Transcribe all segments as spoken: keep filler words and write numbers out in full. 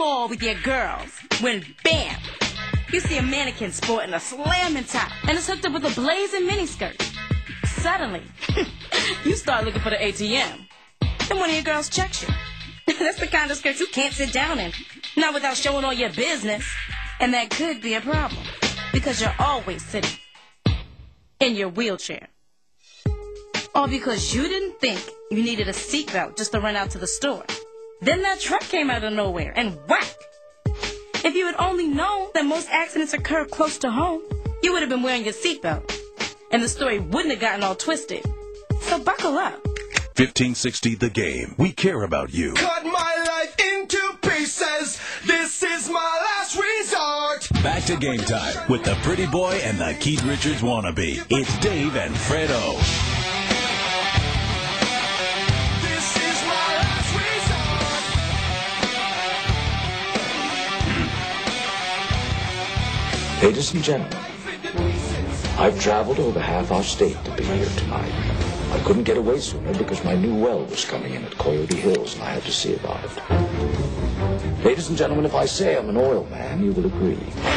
mall with your girls when, bam, you see a mannequin sporting a slamming top and it's hooked up with a blazing miniskirt. Suddenly, you start looking for the A T M. Then one of your girls checks you. That's the kind of skirt you can't sit down in, not without showing all your business. And that could be a problem, because you're always sitting in your wheelchair. All because you didn't think you needed a seatbelt just to run out to the store. Then that truck came out of nowhere and whack! If you had only known that most accidents occur close to home, you would have been wearing your seatbelt. And the story wouldn't have gotten all twisted. So buckle up. fifteen sixty The Game. We care about you. Cut my life into pieces. This is my last resort. Back to Game Time with the pretty boy and the Keith Richards wannabe. It's Dave and Fred O. This is my last resort. Ladies and gentlemen, I've traveled over half our state to be here tonight. I couldn't get away sooner because my new well was coming in at Coyote Hills and I had to see about it. Ladies and gentlemen, if I say I'm an oil man, you will agree.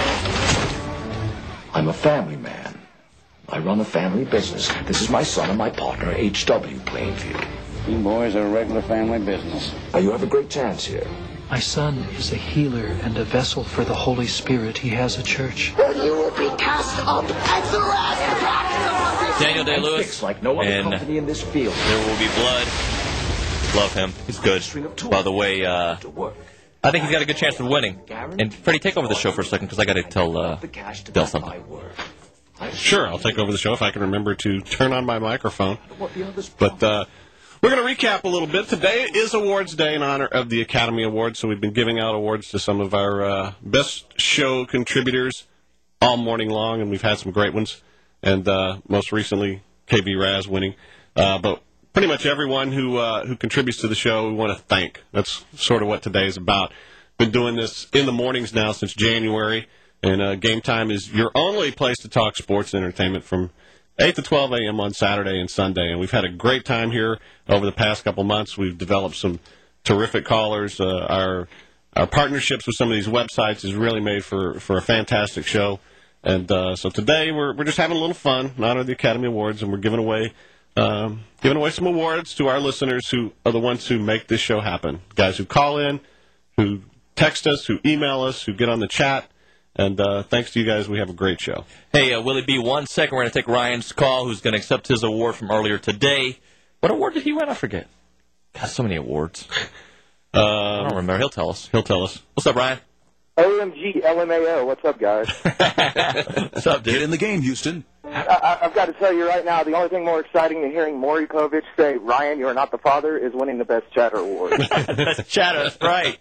I'm a family man. I run a family business. This is my son and my partner, H W Plainview. You boys are a regular family business. Now, you have a great chance here. My son is a healer and a vessel for the Holy Spirit. He has a church. You will be cast up and thrust back to the Daniel Day-Lewis, like no other and company in this field. There Will Be Blood. Love him. He's good. By the way, uh, I think he's got a good chance of winning. And Freddie, take over the show for a second because I got to tell uh, Del something. Sure, I'll take over the show if I can remember to turn on my microphone. But uh, we're going to recap a little bit. Today is Awards Day in honor of the Academy Awards, so we've been giving out awards to some of our uh, best show contributors all morning long, and we've had some great ones. And uh, most recently, K B Raz winning. Uh, but pretty much everyone who uh, who contributes to the show, we want to thank. That's sort of what today is about. Been doing this in the mornings now since January, and uh, Game Time is your only place to talk sports and entertainment from eight to twelve a.m. on Saturday and Sunday. And we've had a great time here over the past couple months. We've developed some terrific callers. Uh, our our partnerships with some of these websites has really made for, for a fantastic show. And uh, so today we're we're just having a little fun in honor of the Academy Awards, and we're giving away um, giving away some awards to our listeners who are the ones who make this show happen. Guys who call in, who text us, who email us, who get on the chat. And uh, thanks to you guys, we have a great show. Hey, uh, Willie B., one second. We're going to take Ryan's call, who's going to accept his award from earlier today. What award did he win? I forget. God, so many awards. Um, I don't remember. He'll tell us. He'll tell us. What's up, Ryan? O M G, L M A O. What's up, guys? What's up, dude? Get in the game, Houston. I, I've got to tell you right now, the only thing more exciting than hearing Maury Povich say, Ryan, you are not the father, is winning the Best Chatter Award. Best Chatter, that's right.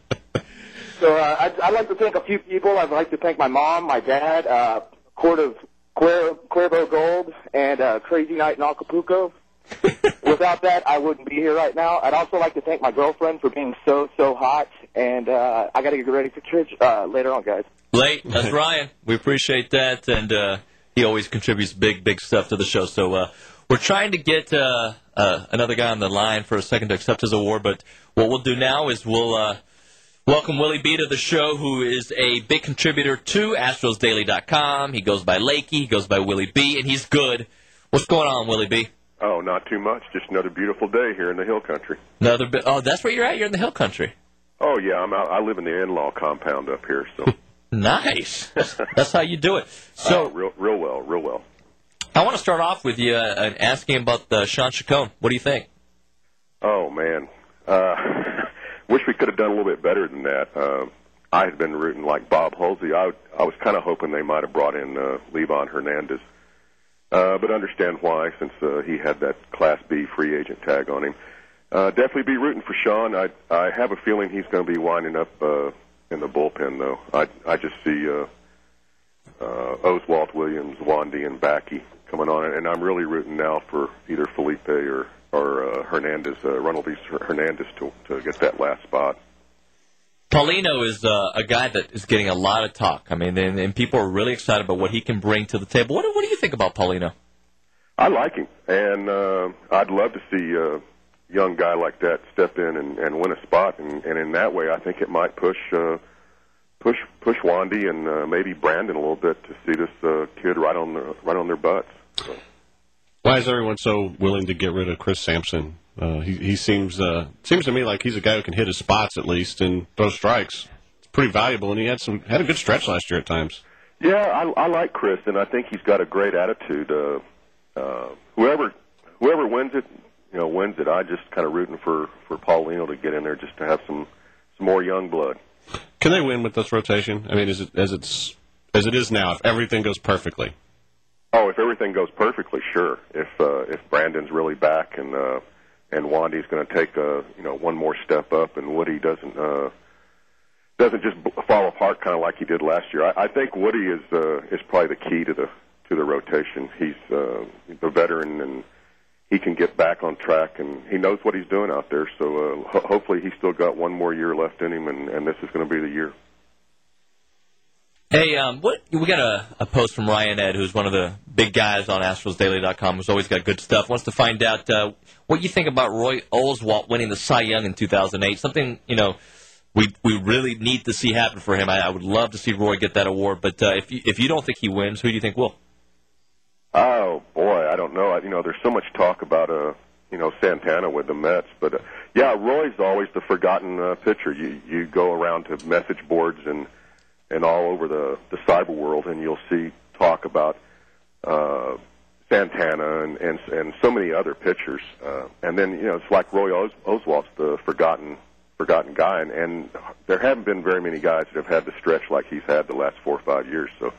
So uh, I'd, I'd like to thank a few people. I'd like to thank my mom, my dad, uh, Court of Cuer- Cuervo Gold, and uh, Crazy Night in Acapulco. Without that, I wouldn't be here right now. I'd also like to thank my girlfriend for being so, so hot. And uh, I got to get ready for church uh, later on, guys. Late. That's Ryan. We appreciate that. And uh, he always contributes big, big stuff to the show. So uh, we're trying to get uh, uh, another guy on the line for a second to accept his award. But what we'll do now is we'll uh, welcome Willie B. to the show, who is a big contributor to Astros Daily dot com. He goes by Lakey. He goes by Willie B., and he's good. What's going on, Willie B.? Oh, not too much. Just another beautiful day here in the Hill Country. Another bi- Oh, that's where you're at? You're in the Hill Country. Oh, yeah. I'm out. I live in the in-law compound up here. So Nice. That's how you do it. So uh, real, real well, real well. I want to start off with you uh, and asking about uh, Sean Chacon. What do you think? Oh, man. Uh, wish we could have done a little bit better than that. Uh, I had been rooting like Bob Halsey. I, I was kind of hoping they might have brought in uh, Levon Hernandez. Uh, but understand why, since uh, he had that Class B free agent tag on him. Uh, definitely be rooting for Sean. I I have a feeling he's going to be winding up uh, in the bullpen, though. I I just see uh, uh, Oswalt Williams, Wandy, and Backey coming on, and I'm really rooting now for either Felipe or or uh, Hernandez, uh, Ronald Hernandez, to to get that last spot. Paulino is uh, a guy that is getting a lot of talk. I mean, and, and people are really excited about what he can bring to the table. What, what do you think about Paulino? I like him, and uh, I'd love to see, uh, young guy like that step in and, and win a spot, and, and in that way, I think it might push uh, push push Wandy and uh, maybe Brandon a little bit to see this uh, kid right on the right on their butts. So. Why is everyone so willing to get rid of Chris Sampson? Uh, he he seems uh, seems to me like he's a guy who can hit his spots at least and throw strikes. It's pretty valuable, and he had some had a good stretch last year at times. Yeah, I, I like Chris, and I think he's got a great attitude. Uh, uh, whoever whoever wins it. You know, wins it. I just kind of rooting for for Paulino to get in there just to have some some more young blood. Can they win with this rotation? I mean, is it as it's as it is now? If everything goes perfectly. Oh, if everything goes perfectly, sure. If uh, if Brandon's really back and uh, and Wandy's going to take a you know one more step up, and Woody doesn't uh, doesn't just fall apart kind of like he did last year. I, I think Woody is uh, is probably the key to the to the rotation. He's uh, the veteran and. He can get back on track, and he knows what he's doing out there. So uh, ho- hopefully he's still got one more year left in him, and, and this is going to be the year. Hey, um, what we got a, a post from Ryan Ed, who's one of the big guys on Astros Daily dot com, who's always got good stuff. Wants to find out uh, what you think about Roy Oswalt winning the Cy Young in two thousand eight. Something you know we we really need to see happen for him. I, I would love to see Roy get that award, but uh, if you, if you don't think he wins, who do you think will? Oh boy, I don't know. I, you know, there's so much talk about uh, you know, Santana with the Mets, but uh, yeah, Roy's always the forgotten uh, pitcher. You you go around to message boards and and all over the the cyber world, and you'll see talk about uh, Santana and, and and so many other pitchers. Uh, and then you know, it's like Roy Os- Oswalt's the forgotten forgotten guy, and, and there haven't been very many guys that have had the stretch like he's had the last four or five years. So.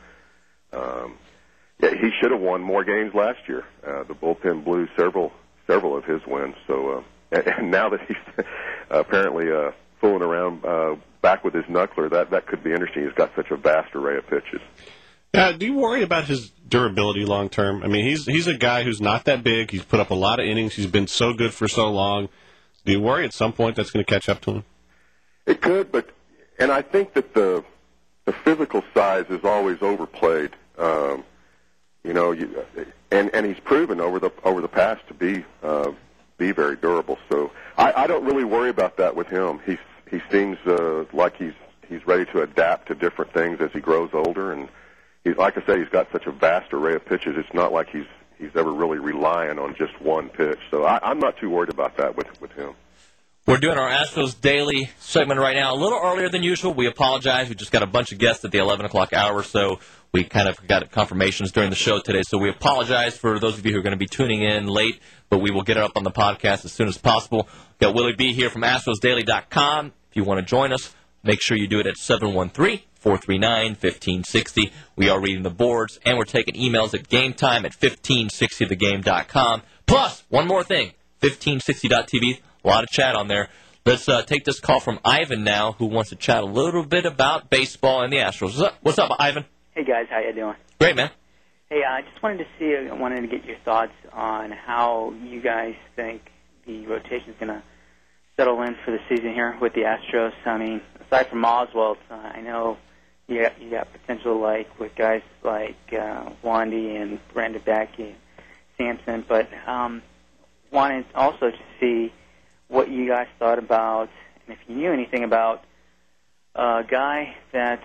Um, Yeah, he should have won more games last year. Uh, the bullpen blew several several of his wins. So, uh, and, and now that he's apparently uh, fooling around uh, back with his knuckler, that that could be interesting. He's got such a vast array of pitches. Yeah, do you worry about his durability long term? I mean, he's he's a guy who's not that big. He's put up a lot of innings. He's been so good for so long. Do you worry at some point that's going to catch up to him? It could, but and I think that the the physical size is always overplayed. Um, You know, you, and and he's proven over the over the past to be uh, be very durable. So I, I don't really worry about that with him. He he seems uh, like he's he's ready to adapt to different things as he grows older. And he's like I said, he's got such a vast array of pitches. It's not like he's he's ever really relying on just one pitch. So I, I'm not too worried about that with with him. We're doing our Astros Daily segment right now a little earlier than usual. We apologize. We just got a bunch of guests at the eleven o'clock hour, so we kind of got confirmations during the show today. So we apologize for those of you who are going to be tuning in late, but we will get it up on the podcast as soon as possible. We've got Willie B here from Astros Daily dot com. If you want to join us, make sure you do it at seven one three, four three nine, one five six zero. We are reading the boards, and we're taking emails at gametime at fifteen sixty the game dot com. Plus, one more thing, fifteen sixty dot t v. A lot of chat on there. Let's uh, take this call from Ivan now, who wants to chat a little bit about baseball and the Astros. What's up, What's up Ivan? Hey, guys. How you doing? Great, man. Hey, I just wanted to see, I wanted to get your thoughts on how you guys think the rotation is going to settle in for the season here with the Astros. I mean, aside from Oswalt, uh, I know you got, you got potential like with guys like uh, Wandy and Brandon Backey, Sampson, but um, wanted also to see what you guys thought about, and if you knew anything about a guy that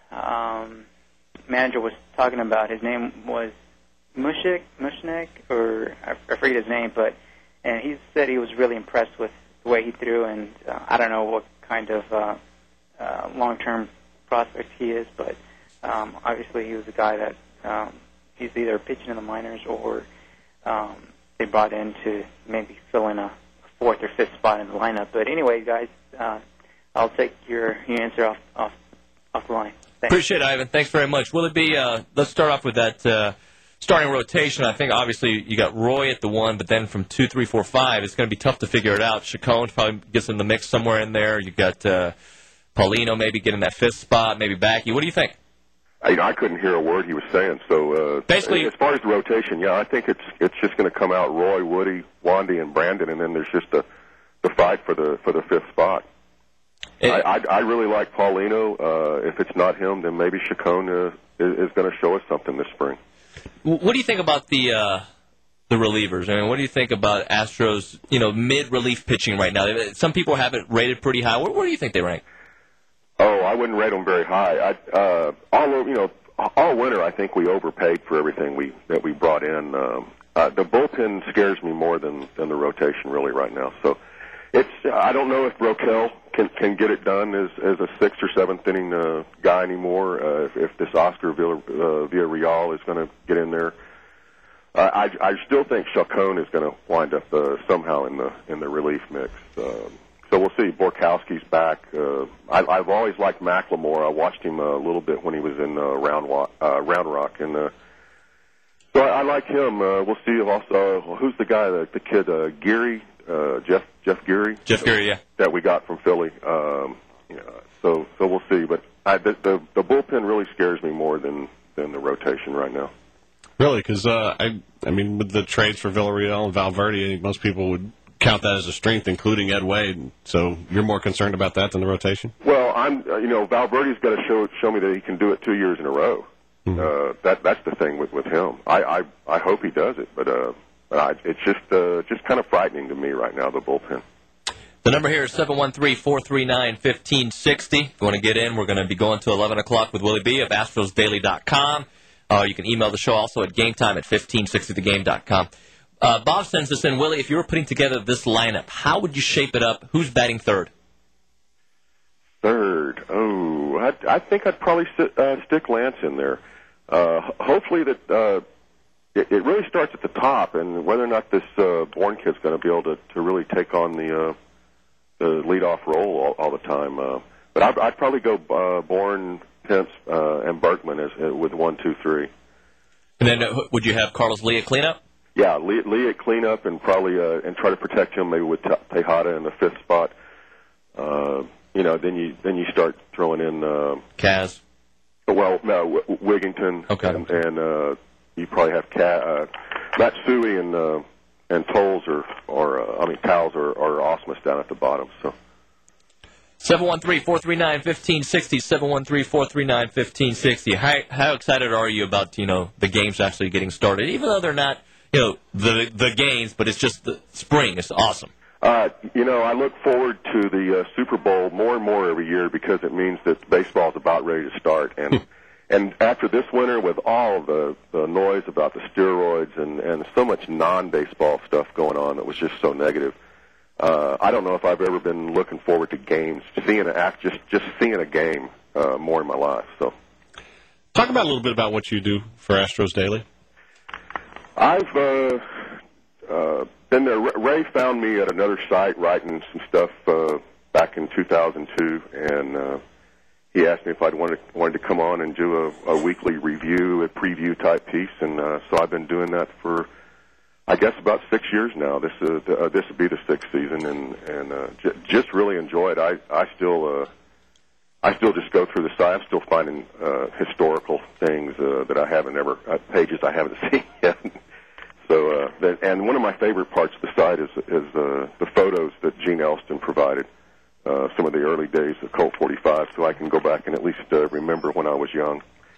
um, manager was talking about. His name was Mushik, Mushnik, or I, I forget his name, but and he said he was really impressed with the way he threw, and uh, I don't know what kind of uh, uh, long-term prospect he is, but um, obviously he was a guy that um, he's either pitching in the minors or um, they brought in to maybe fill in a fourth or fifth spot in the lineup. But anyway, guys, uh, I'll take your, your answer off, off off the line. Thanks. Appreciate it, Ivan. Thanks very much. Will it be, uh, let's start off with that uh, starting rotation. I think obviously you got Roy at the one, but then from two, three, four, five, it's going to be tough to figure it out. Chacon probably gets in the mix somewhere in there. You got uh, Paulino maybe getting that fifth spot, maybe Backey. What do you think? I, I couldn't hear a word he was saying. So uh, basically, as far as the rotation, yeah, I think it's it's just going to come out Roy, Woody, Wandy, and Brandon, and then there's just the the fight for the for the fifth spot. It, I, I I really like Paulino. Uh, if it's not him, then maybe Chacon uh, is, is going to show us something this spring. What do you think about the uh, the relievers. I mean, what do you think about Astros, you know, mid-relief pitching right now? Some people have it rated pretty high. Where, where do you think they rank? Oh, I wouldn't rate them very high. I, uh, all you know, all winter, I think we overpaid for everything we that we brought in. Um, uh, the bullpen scares me more than than the rotation really right now. So it's I don't know if Roquel can can get it done as as a sixth or seventh inning uh, guy anymore. Uh, if, if this Oscar Villa, uh, Villarreal is going to get in there. Uh, I, I still think Chacon is going to wind up uh, somehow in the in the relief mix. Um, so we'll see. Borkowski's back. Uh, I, I've always liked McLemore. I watched him a little bit when he was in uh, Round Rock, uh, Round Rock, and uh, so I, I like him. Uh, we'll see. Also, uh, who's the guy? The, the kid uh, Geary, uh, Jeff Jeff Geary. Jeff Geary, yeah. That we got from Philly. Um, you know, so so we'll see. But I, the, the the bullpen really scares me more than than the rotation right now. Really, because uh, I, I mean, with the trades for Villarreal and Valverde, I think most people would count that as a strength, including Ed Wade. So you're more concerned about that than the rotation? Well, I'm, uh, you know, Valverde's got to show show me that he can do it two years in a row. Mm-hmm. Uh, that that's the thing with with him. I I, I hope he does it, but uh, I, it's just uh, just kind of frightening to me right now, the bullpen. The number here is seven one three, four three nine, one five six zero. If you want to get in, we're going to be going to eleven o'clock with Willie B of Astros Daily dot com. Uh, you can email the show also at gametime at fifteen sixty the game dot com. Uh, Bob sends this in. Willie, if you were putting together this lineup, how would you shape it up? Who's batting third? Third? Oh, I, I think I'd probably sit, uh, stick Lance in there. Uh, hopefully that uh, it, it really starts at the top, and whether or not this uh, Bourne kid's going to be able to, to really take on the, uh, the leadoff role all, all the time. Uh, but I'd, I'd probably go uh, Bourne, Pence, uh, and Berkman as, uh, with one, two, three. And then uh, would you have Carlos Lee at cleanup? Yeah, Lee, Lee at cleanup and probably uh, and try to protect him maybe with Te- Tejada in the fifth spot. Uh, you know, then you then you start throwing in uh, Kaz. Well, no, w- Wigington. Okay. And, and uh, you probably have Ka- uh, Matsui and uh, and Tolles or or uh, I mean Towles or, or Osmus down at the bottom. So. seven one three, four three nine, one five six zero, seven one three, four three nine, one five six zero. How, how excited are you about, you know, the games actually getting started, even though they're not, you know, the the games, but it's just the spring. It's awesome. Uh, you know, I look forward to the uh, Super Bowl more and more every year because it means that baseball is about ready to start. And and after this winter, with all of the, the noise about the steroids and, and so much non-baseball stuff going on that was just so negative, Uh, I don't know if I've ever been looking forward to games, seeing an act, just just seeing a game uh, more in my life. So, talk about a little bit about what you do for Astros Daily. I've uh, uh, been there. Ray found me at another site writing some stuff uh, back in two thousand two, and uh, he asked me if I'd wanted wanted to come on and do a, a weekly review, a preview type piece, and uh, so I've been doing that for, I guess, about six years now. This uh, uh, this will be the sixth season, and and uh, j- just really enjoy it. I I still uh, I still just go through the site. I'm still finding uh, historical things uh, that I haven't ever uh, pages I haven't seen yet. So uh, that, and one of my favorite parts of the site is is uh, the photos that Gene Elston provided. Uh, some of the early days of Colt forty-five, so I can go back and at least uh, remember when I was young.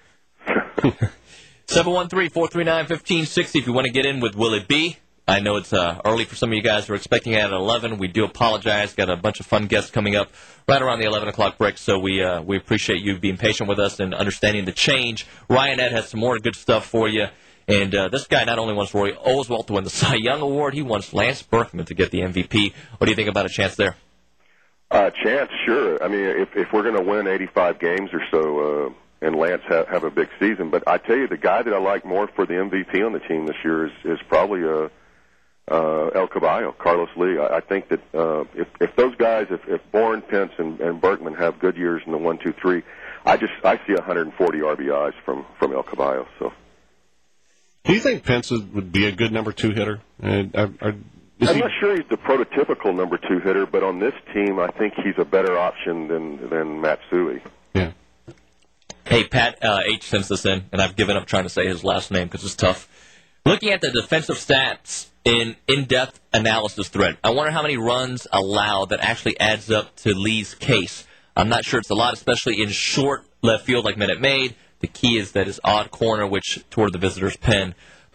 seven one three, four three nine, one five six zero if you want to get in with Willie B. I know it's uh, early for some of you guys who are expecting it at eleven. We do apologize. Got a bunch of fun guests coming up right around the eleven o'clock break, so we uh, we appreciate you being patient with us and understanding the change. Ryan Ed has some more good stuff for you. And uh, this guy not only wants Roy Oswalt to win the Cy Young Award, he wants Lance Berkman to get the M V P. What do you think about a chance there? Uh, chance, sure. I mean, if if we're going to win eighty-five games or so, uh, and Lance have, have a big season, but I tell you, the guy that I like more for the M V P on the team this year is is probably uh, uh, El Caballo, Carlos Lee. I, I think that uh, if if those guys, if if Bourne, Pence, and, and Berkman have good years in the one, two, three, I just I see one hundred forty R B Is from from El Caballo. So. Do you think Pence would be a good number two hitter? And are, are, I'm he... not sure he's the prototypical number two hitter, but on this team, I think he's a better option than than Matsui. Yeah. Hey, Pat uh, H sends this in, and I've given up trying to say his last name because it's tough. Looking at the defensive stats in in-depth analysis thread, I wonder how many runs allowed that actually adds up to Lee's case. I'm not sure it's a lot, especially in short left field like Minute Maid. The key is that his odd corner, which toward the visitor's pen.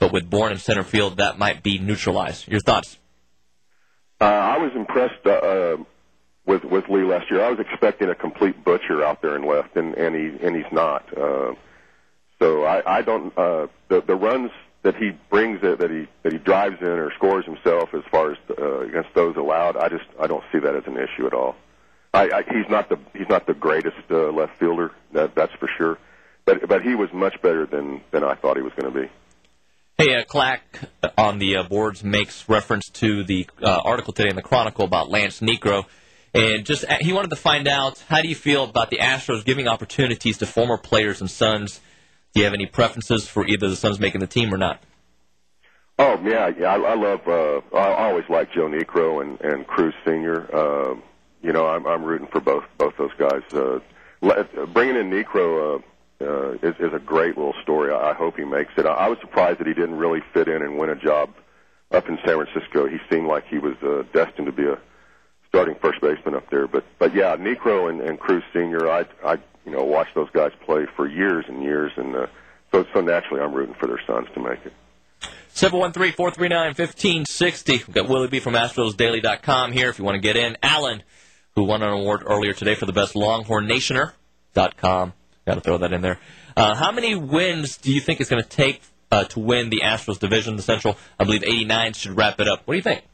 but with Bourne in center field, that might be neutralized. Your thoughts? Uh, I was impressed uh, uh, with with Lee last year. I was expecting a complete butcher out there in left, and, and he and he's not. Uh, so I, I don't uh, the the runs that he brings that, that he that he drives in or scores himself as far as uh, against those allowed. I just I don't see that as an issue at all. I, I, he's not the he's not the greatest uh, left fielder. That that's for sure. But but he was much better than than I thought he was going to be. Hey, uh, Clack on the uh, boards makes reference to the uh, article today in the Chronicle about Lance Niekro, and just uh, he wanted to find out, how do you feel about the Astros giving opportunities to former players and Suns? Do you have any preferences for either the Suns making the team or not? Oh yeah, yeah. I, I love. Uh, I always liked Joe Niekro and and Cruz Senior Uh, you know, I'm I'm rooting for both both those guys. Uh, bringing in Niekro. Uh, Uh, is, is a great little story. I, I hope he makes it. I, I was surprised that he didn't really fit in and win a job up in San Francisco. He seemed like he was uh, destined to be a starting first baseman up there. But but yeah, Niekro and, and Cruz Senior I I you know watched those guys play for years and years, and uh, so so naturally I'm rooting for their sons to make it. seven one three, four three nine, one five six zero. We've got Willie B from Astros Daily dot com here if you want to get in. Alan, who won an award earlier today for the best Longhorn Nationer dot com. Got to throw that in there. Uh, how many wins do you think it's going to take uh, to win the Astros division, the Central? I believe eighty-nine should wrap it up. What do you think?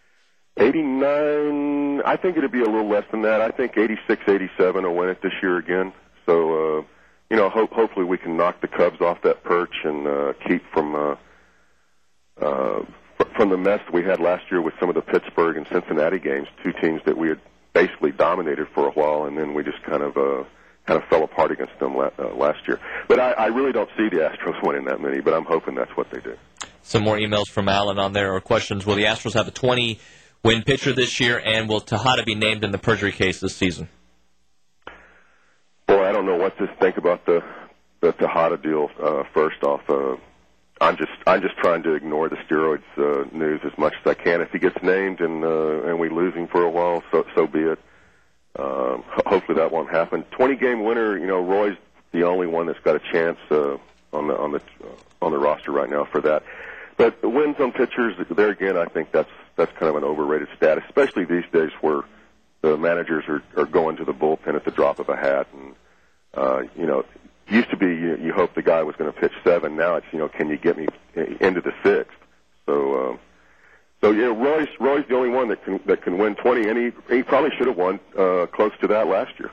eighty-nine, I think it'd be a little less than that. I think eighty-six, eighty-seven will win it this year again. So, uh, you know, ho- hopefully we can knock the Cubs off that perch and uh, keep from uh, uh, from the mess we had last year with some of the Pittsburgh and Cincinnati games, two teams that we had basically dominated for a while, and then we just kind of uh, kind of fell apart against them la- uh, last year. But I, I really don't see the Astros winning that many, but I'm hoping that's what they do. Some more emails from Alan on there, or questions. Will the Astros have a twenty-win pitcher this year, and will Tejada be named in the perjury case this season? Boy, I don't know what to think about the the Tejada deal. Uh, first off, uh, I'm just I'm just trying to ignore the steroids uh, news as much as I can. If he gets named and uh, and we lose him for a while, so so be it. Um, hopefully that won't happen. twenty-game winner, you know, Roy's the only one that's got a chance uh, on the on the uh, on the roster right now for that. But the wins on pitchers, there again, I think that's that's kind of an overrated stat, especially these days where the managers are, are going to the bullpen at the drop of a hat. And uh, you know, it used to be you, you hope the guy was going to pitch seven. Now it's you know, can you get me into the sixth? So. Um, So yeah, Roy's Roy's the only one that can that can win twenty, and he he probably should have won uh, close to that last year.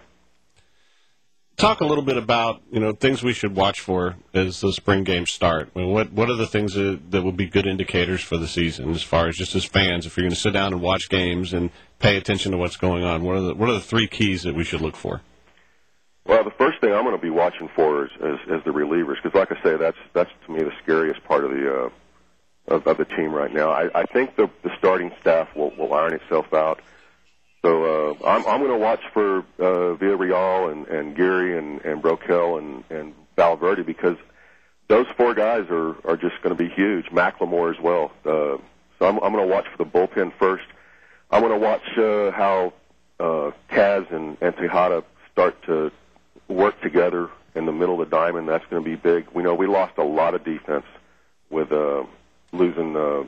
Talk a little bit about you know things we should watch for as the spring games start. I mean, what what are the things that, that would be good indicators for the season, as far as just as fans, if you're going to sit down and watch games and pay attention to what's going on? What are the what are the three keys that we should look for? Well, the first thing I'm going to be watching for is is, is the relievers, because like I say, that's that's to me the scariest part of the. Uh, Of, of the team right now. I, I think the, the starting staff will, will iron itself out. So uh, I'm, I'm going to watch for uh, Villarreal and, and Geary and, and Broquel and, and Valverde, because those four guys are, are just going to be huge. McLemore as well. Uh, so I'm, I'm going to watch for the bullpen first. I'm going to watch uh, how uh, Kaz and, and Tejada start to work together in the middle of the diamond. That's going to be big. We know we lost a lot of defense with uh, losing uh,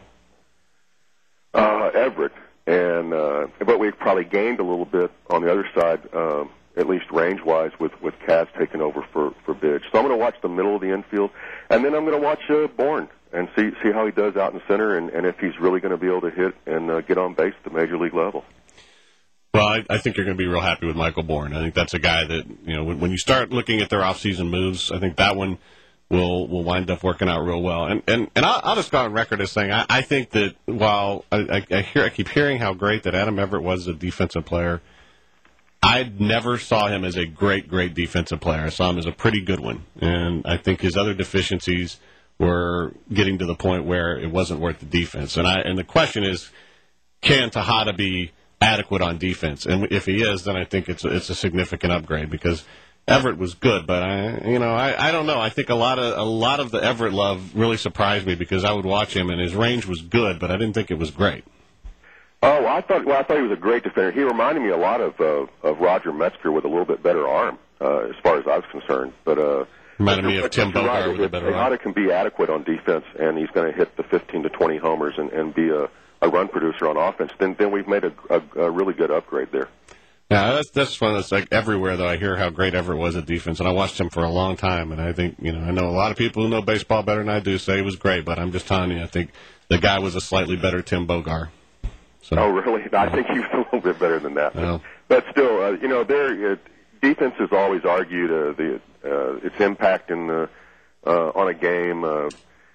uh, Everett, and uh, but we probably gained a little bit on the other side, uh, at least range-wise, with with Kaz taking over for for Bidge. So I'm going to watch the middle of the infield, and then I'm going to watch uh, Bourne and see see how he does out in center, and, and if he's really going to be able to hit and uh, get on base at the major league level. Well, I, I think you're going to be real happy with Michael Bourne. I think that's a guy that you know when, when you start looking at their off-season moves, I think that one will will wind up working out real well. And and, and I'll, I'll just go on record as saying I, I think that while I, I, I hear I keep hearing how great that Adam Everett was as a defensive player, I never saw him as a great, great defensive player. I saw him as a pretty good one. And I think his other deficiencies were getting to the point where it wasn't worth the defense. And I and the question is, can Tejada be adequate on defense? And if he is, then I think it's a, it's a significant upgrade, because Everett was good, but I, you know, I, I don't know. I think a lot of a lot of the Everett love really surprised me, because I would watch him and his range was good, but I didn't think it was great. Oh, well, I thought well, I thought he was a great defender. He reminded me a lot of uh, of Roger Metzger with a little bit better arm, uh, as far as I was concerned. But uh, Reminded me of But Tim you're right, Bogart with a if better arm. Tejada can be adequate on defense, and he's going to hit the fifteen to twenty homers and, and be a, a run producer on offense, then then we've made a, a, a really good upgrade there. Yeah, that's that's one that's like everywhere though. I hear how great Everett was at defense, and I watched him for a long time. And I think you know I know a lot of people who know baseball better than I do say he was great, but I'm just telling you, I think the guy was a slightly better Tim Bogart. So, oh, really? I think he was a little bit better than that. Well, But still, uh, you know, their uh, defense has always argued uh, the uh, its impact in the uh, on a game. Uh,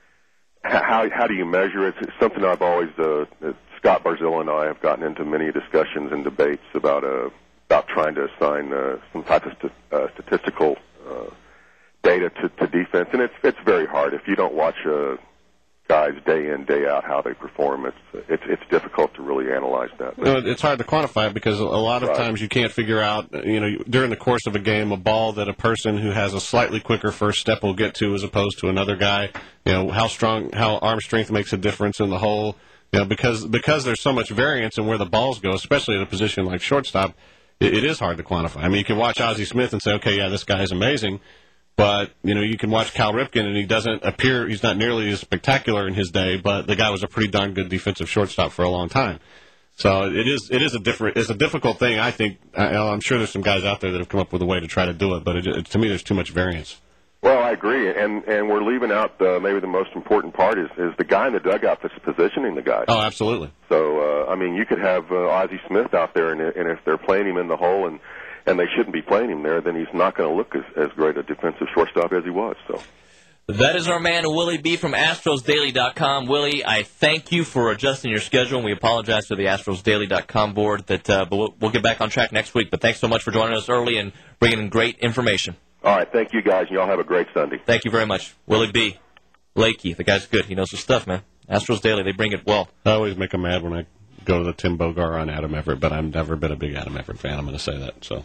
how how do you measure it? It's something I've always uh, Scott Barzillo and I have gotten into many discussions and debates about uh, about trying to assign uh, some type of st- uh, statistical uh, data to, to defense, and it's it's very hard if you don't watch uh, guys day in day out how they perform. It's it's it's difficult to really analyze that. you know, it's hard to quantify it because a lot of Right. times you can't figure out, you know, during the course of a game, a ball that a person who has a slightly quicker first step will get to as opposed to another guy. You know, how strong, how arm strength makes a difference in the whole. You know, because because there's so much variance in where the balls go, especially at a position like shortstop, it, it is hard to quantify. I mean, you can watch Ozzie Smith and say, okay, yeah, this guy is amazing. But, you know, you can watch Cal Ripken, and he doesn't appear, he's not nearly as spectacular in his day, but the guy was a pretty darn good defensive shortstop for a long time. So it is it is a different, it's a difficult thing, I think. I, I'm sure there's some guys out there that have come up with a way to try to do it, but it, it, to me, there's too much variance. Well, I agree, and and we're leaving out the, maybe the most important part is, is the guy in the dugout that's positioning the guy. Oh, absolutely. So, uh, I mean, you could have uh, Ozzie Smith out there, and, and if they're playing him in the hole and and they shouldn't be playing him there, then he's not going to look as, as great a defensive shortstop as he was. So That is our man, Willie B. from Astros Daily dot com. Willie, I thank you for adjusting your schedule, and we apologize to the Astros Daily dot com board. That, uh, but we'll, we'll get back on track next week. But thanks so much for joining us early and bringing in great information. all right, thank you guys, and y'all have a great Sunday. Thank you very much. Willie B. Lakey, the guy's good. He knows his stuff, man. Astros Daily, they bring it well. I always make him mad when I go to the Tim Bogart on Adam Everett, but I've never been a big Adam Everett fan. I'm going to say that. So.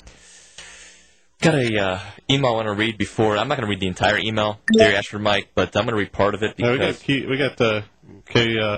Got a uh, email I want to read before. I'm not going to read the entire email, Gary Ashford Mike, but I'm going to read part of it No, because we got Key, we got the K uh,